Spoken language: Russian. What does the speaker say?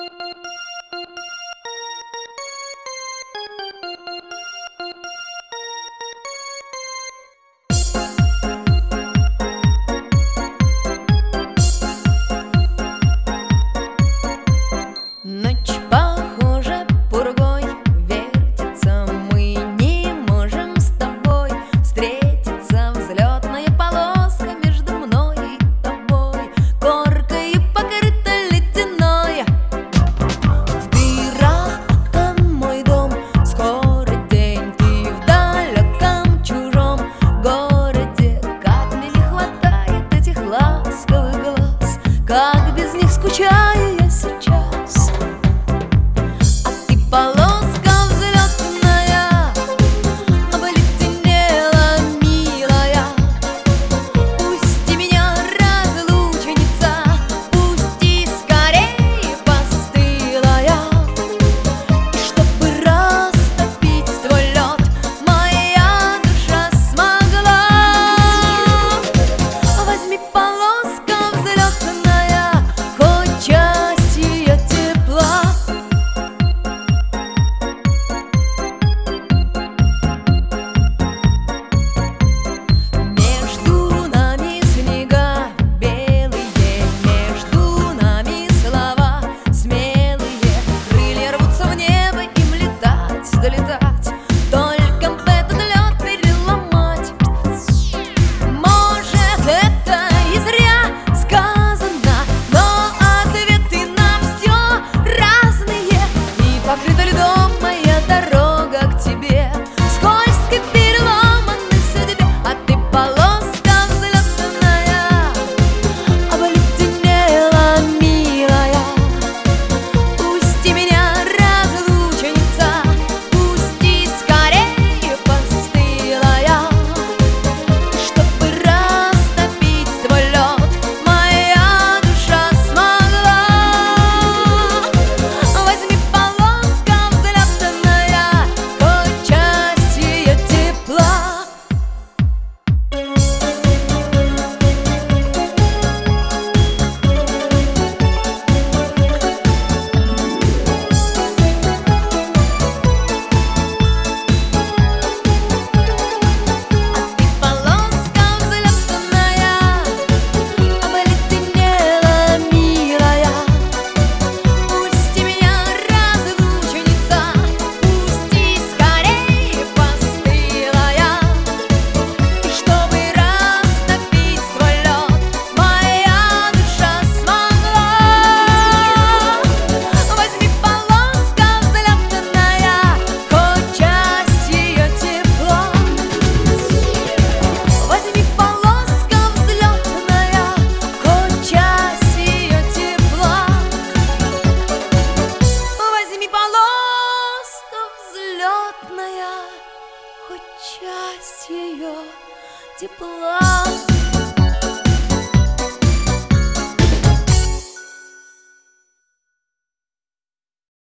Ночь похожа пургой вертится, мы не можем с тобой встретиться. Взлетная полоска между мной и тобой, коркой покрыта ледяной. В дыра мой дом, скоро день, ты в далеком чужом городе. Как мне не хватает этих ласковых глаз, как без них скучаю я сейчас. Полоска взлетная обледенела, милая. Пусти меня, разлучница, пусти скорее, постылая. И чтобы растопить твой лед, моя душа смогла. Возьми, полоска взлетная, хоть часть ее тепла. Долетать, только бы этот лед переломать. Может, это и зря сказано, но ответы на все разные. И покрыта льдом моя дорога к тебе, скользкой, переломанной судьбе. А ты, полоска взлетная, обледенела, милая. Пусти меня, разлучница, хоть часть ее тепла.